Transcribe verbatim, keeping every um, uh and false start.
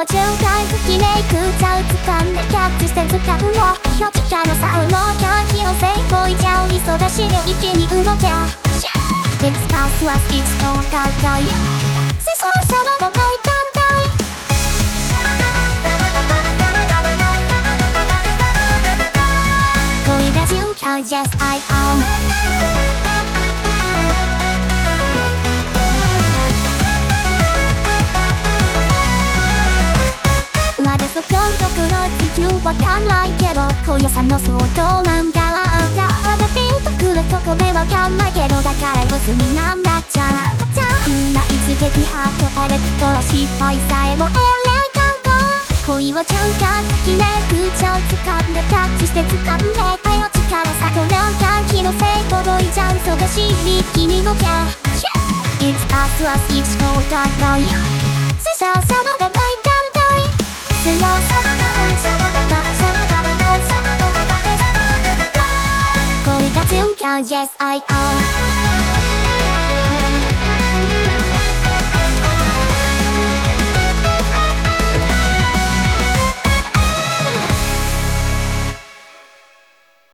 は中間きれいくちゃう掴んでキャッチして掴むのよ力の差のキャン気のせいこいちゃう忙しい一気に動け Discuss was its own guy 世相様の大団体恋ラジオ Yes I amそこどこの地球わかんないけど小屋さんの相当なんだわあんたまだピンとくるとこでわかんないけどだからボスになんだっちゃじゃあみんな一撃ハートエレクトラ失敗さえもエレガント恋は中間きれいくちゃを掴んでタッチして掴んで愛の力さと両感気のせい届いちゃう忙しい一気に動け It's us was it's all that night 世相様が大団体強さが恋が強い Yes I am